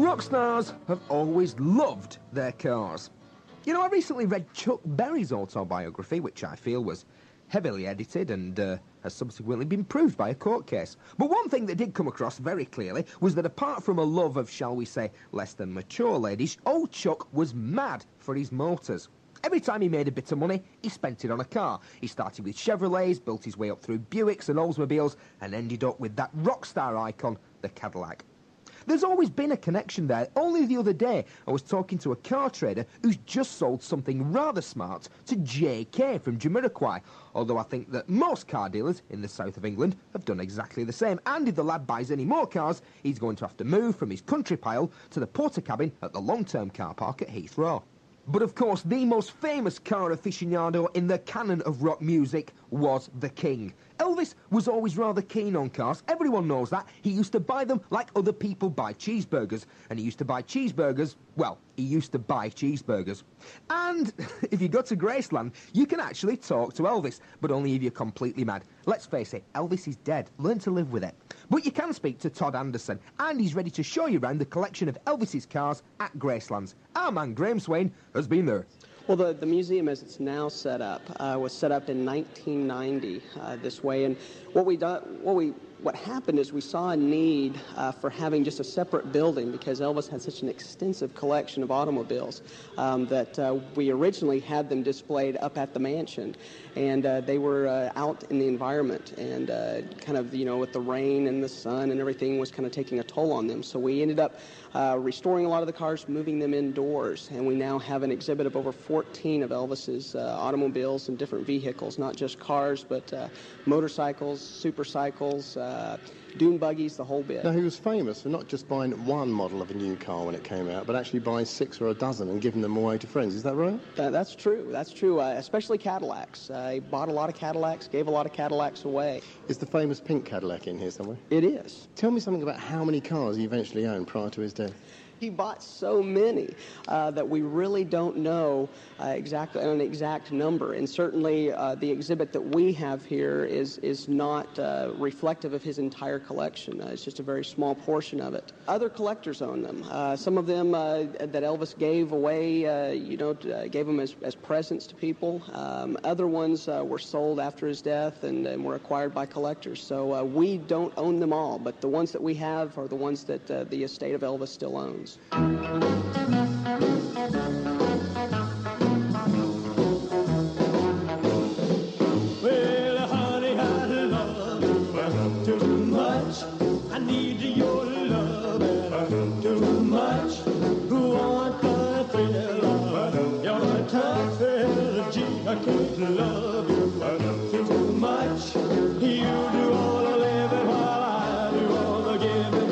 Rock stars have always loved their cars. You know, I recently read Chuck Berry's autobiography, which I feel was heavily edited and has subsequently been proved by a court case. But one thing that did come across very clearly was that apart from a love of, shall we say, less than mature ladies, old Chuck was mad for his motors. Every time he made a bit of money, he spent it on a car. He started with Chevrolets, built his way up through Buicks and Oldsmobiles, and ended up with that rock star icon, the Cadillac. There's always been a connection there. Only the other day, I was talking to a car trader who's just sold something rather smart to JK from Jamiroquai, although I think that most car dealers in the south of England have done exactly the same. And if the lad buys any more cars, he's going to have to move from his country pile to the porter cabin at the long-term car park at Heathrow. But of course, the most famous car aficionado in the canon of rock music was the King. Elvis was always rather keen on cars. Everyone knows that. He used to buy them like other people buy cheeseburgers. And he used to buy cheeseburgers, well, he used to buy cheeseburgers. And if you go to Graceland, you can actually talk to Elvis, but only if you're completely mad. Let's face it, Elvis is dead. Learn to live with it. But you can speak to Todd Anderson, and he's ready to show you around the collection of Elvis's cars at Gracelands. Our man Graham Swain has been there. Well, the museum, as it's now set up, was set up in 1990 this way, and what happened is we saw a need for having just a separate building because Elvis had such an extensive collection of automobiles that we originally had them displayed up at the mansion, and they were out in the environment, and kind of, you know, with the rain and the sun and everything was kind of taking a toll on them. So we ended up restoring a lot of the cars, moving them indoors, and we now have an exhibit of over 14 of Elvis's automobiles and different vehicles, not just cars, but motorcycles, supercycles, dune buggies, the whole bit. Now, he was famous for not just buying one model of a new car when it came out, but actually buying 6 or a dozen and giving them away to friends. Is that right? That's true. That's true, especially Cadillacs. He bought a lot of Cadillacs, gave a lot of Cadillacs away. Is the famous pink Cadillac in here somewhere? It is. Tell me something about how many cars he eventually owned prior to his death. He bought so many that we really don't know exactly an exact number. And certainly the exhibit that we have here is not reflective of his entire collection. It's just a very small portion of it. Other collectors own them. Some of them that Elvis gave away, gave them as presents to people. Other ones were sold after his death and were acquired by collectors. So we don't own them all, but the ones that we have are the ones that the estate of Elvis still owns. Well, honey, I love you too much. I need your love too much. Want the thrill of your touch, I can't love you too much. You do all the living while I do all the giving.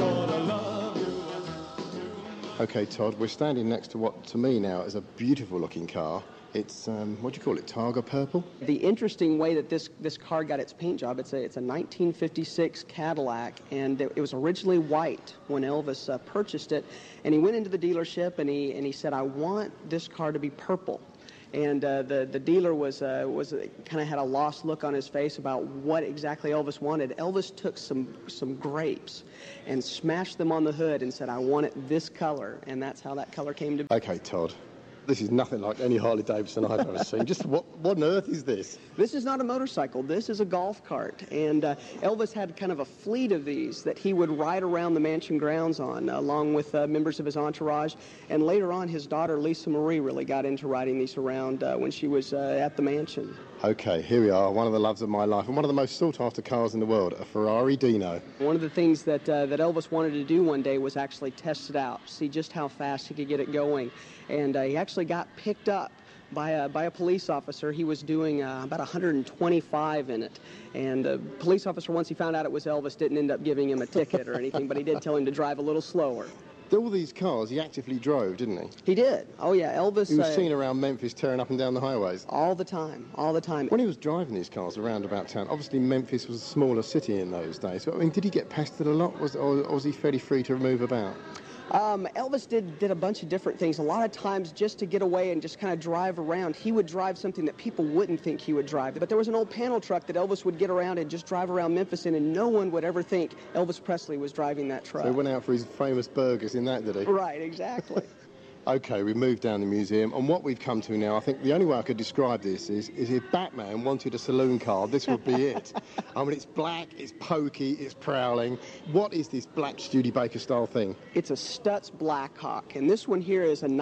Okay, Todd, we're standing next to what, to me now, is a beautiful-looking car. It's, what do you call it, Targa purple? The interesting way that this car got its paint job, it's a 1956 Cadillac, and it was originally white when Elvis purchased it. And he went into the dealership, and he said, I want this car to be purple. And the dealer was kind of had a lost look on his face about what exactly Elvis wanted. Elvis took some grapes and smashed them on the hood and said, I want it this color. And that's how that color came to be. Okay, Todd. This is nothing like any Harley-Davidson I've ever seen. Just what on earth is this? This is not a motorcycle. This is a golf cart. And Elvis had kind of a fleet of these that he would ride around the mansion grounds on, along with members of his entourage. And later on, his daughter, Lisa Marie, really got into riding these around when she was at the mansion. Okay, here we are, one of the loves of my life, and one of the most sought-after cars in the world, a Ferrari Dino. One of the things that Elvis wanted to do one day was actually test it out, see just how fast he could get it going. And he actually got picked up by a police officer. He was doing about 125 in it. And the police officer, once he found out it was Elvis, didn't end up giving him a ticket or anything, but he did tell him to drive a little slower. All these cars he actively drove, didn't he? He did. Oh, yeah. Elvis... He was seen around Memphis tearing up and down the highways. All the time. All the time. When he was driving these cars around about town, obviously Memphis was a smaller city in those days. But, I mean, did he get pestered a lot, or was he fairly free to move about? Elvis did a bunch of different things. A lot of times, just to get away and just kind of drive around, he would drive something that people wouldn't think he would drive. But there was an old panel truck that Elvis would get around and just drive around Memphis in, and no one would ever think Elvis Presley was driving that truck. So he went out for his famous burgers in that, did he? Right, exactly. Okay, we've moved down the museum, and what we've come to now, I think the only way I could describe this is if Batman wanted a saloon car, this would be it. I mean, it's black, it's pokey, it's prowling. What is this black Studebaker style thing? It's a Stutz Blackhawk, and this one here is a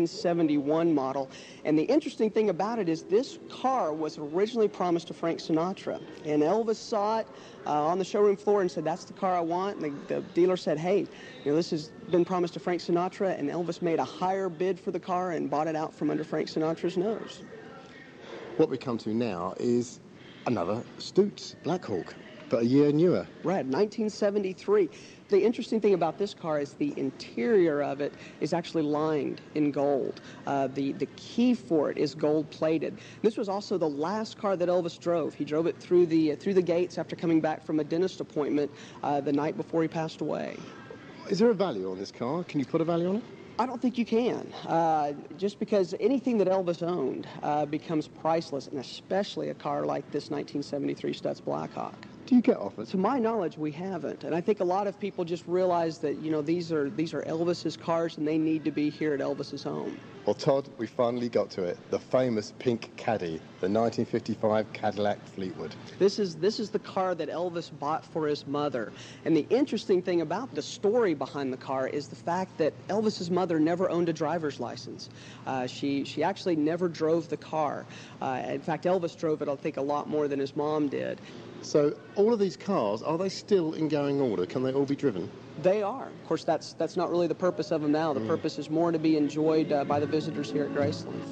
1971 model. And the interesting thing about it is this car was originally promised to Frank Sinatra, and Elvis saw it on the showroom floor and said, "That's the car I want." And the dealer said, "Hey, this has been promised to Frank Sinatra," and Elvis made a higher bid for the car and bought it out from under Frank Sinatra's nose. What we come to now is another Stutz Blackhawk, but a year newer. Right, 1973. The interesting thing about this car is the interior of it is actually lined in gold. The key for it is gold-plated. This was also the last car that Elvis drove. He drove it through the gates after coming back from a dentist appointment the night before he passed away. Is there a value on this car? Can you put a value on it? I don't think you can, just because anything that Elvis owned becomes priceless, and especially a car like this 1973 Stutz Blackhawk. Do you get offers? To my knowledge, we haven't, and I think a lot of people just realize that these are Elvis's cars, and they need to be here at Elvis's home. Well, Todd, we finally got to it. The famous pink Caddy, the 1955 Cadillac Fleetwood. This is the car that Elvis bought for his mother. And the interesting thing about the story behind the car is the fact that Elvis's mother never owned a driver's license. She actually never drove the car. In fact, Elvis drove it, I think, a lot more than his mom did. So all of these cars, are they still in going order? Can they all be driven? They are. Of course, that's not really the purpose of them now. The purpose is more to be enjoyed by the visitors here at Graceland.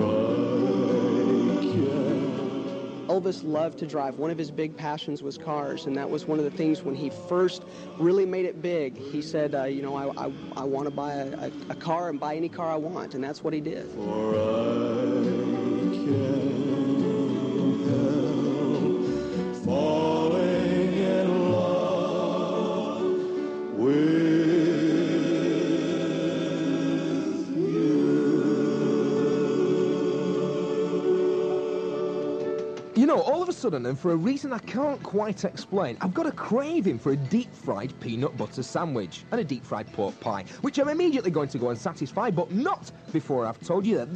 Elvis loved to drive. One of his big passions was cars, and that was one of the things when he first really made it big. He said, I want to buy a car and buy any car I want, and that's what he did. Falling in love with All of a sudden, and for a reason I can't quite explain, I've got a craving for a deep-fried peanut butter sandwich and a deep-fried pork pie, which I'm immediately going to go and satisfy, but not before I've told you that